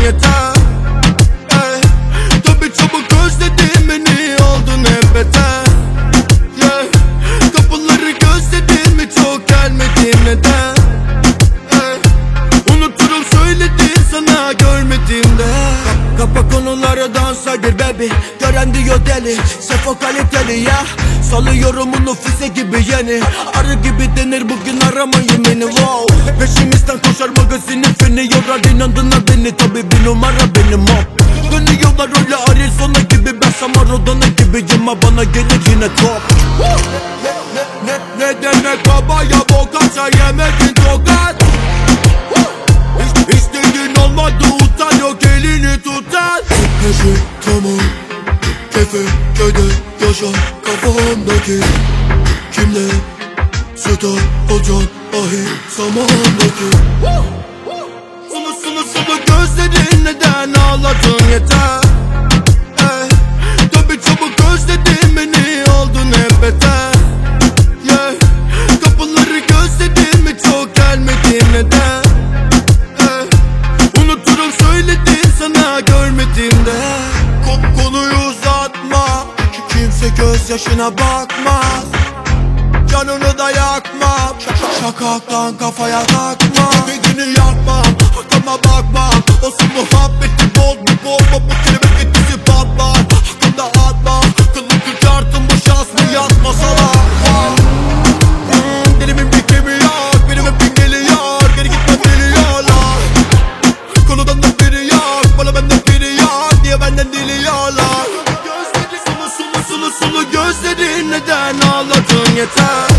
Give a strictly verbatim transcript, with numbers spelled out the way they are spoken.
yeter. Hey, tabi çabuk özledin beni, oldun hep beter. Yeah, kapıları gözledin mi, çok gelmedin neden? Hey, unuturum söyledin sana görmediğimde. Kapa konuları dansa gir baby, gören diyor deli, sefo kaliteli ya. Salıyorum onu füze gibi yeni, arı gibi denir bugün aramayın beni wow. Peşimizden koşar magazinin feni, yorar inandın beni, tabi bir numara benim hop. Dönüyorlar öyle Arizona gibi, ben Samarodona gibiyim ama bana gelir yine top. Ne, ne, ne, ne demek babaya bokatsa yemedin tokat. Hiç, hiç dediğin olmadı, utan yok elini tutar. Her şey tamam, kefe köyde yaşar kafamdaki. Kimle star olacaksın ahi zamandaki. Sulu sulu sulu gözlerin, neden ağladın yeter. Hey, tabi çabuk özledin beni, oldun hep beter. Yeah, kapıları gözledin mi, çok gelmedin neden? Hey, unuturum söyledin sana görmediğimde. Ko konuyu uzatma, kimse gözyaşına bakmaz. Canını da yakmam, şakaktan kafaya takma. Dediğini yapmam, arkama bakmam. Olsun muhabbeti bol bir bomba, bu kelime etkisi patlar. Hakkında atma, kıllı kırkartın bu şans mı yatmasalar. hmm, Dilimin bir kemiği yok, benim hep bin geliyor. Geri gitmem biliyorlar, konudan da biri yok. Bana benden biri yok, diye benden diliyorlar. Sulu sulu sulu sulu gözlerin, neden ağladın yeter.